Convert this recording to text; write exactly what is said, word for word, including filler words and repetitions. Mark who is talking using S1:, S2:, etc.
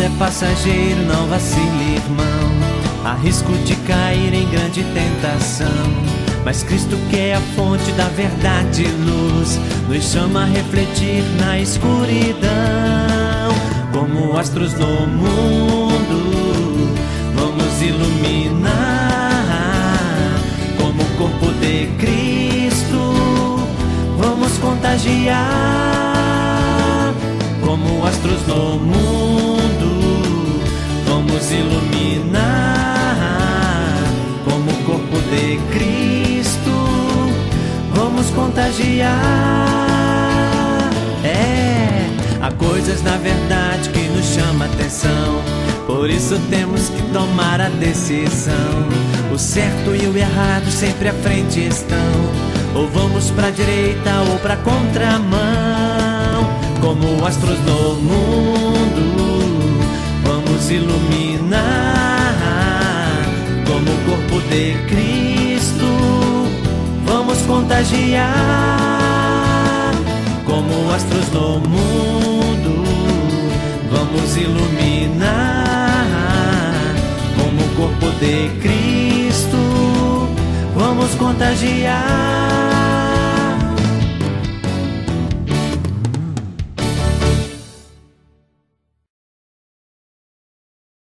S1: é passageiro, não vacile, irmão. Há risco de cair em grande tentação, mas Cristo, que é a fonte da verdade e luz, nos chama a refletir na escuridão. Como astros no mundo, vamos iluminar. Como o corpo de Cristo, vamos contagiar. Como astros no mundo, vamos iluminar. Como o corpo de Cristo, vamos contagiar. É, há coisas na verdade que nos chama a atenção, por isso temos que tomar a decisão. O certo e o errado sempre à frente estão, ou vamos pra direita ou pra contramão. Como astros no mundo, vamos iluminar. Como o corpo de Cristo, vamos contagiar. Como astros no mundo, vamos iluminar. Como o corpo de Cristo, vamos contagiar.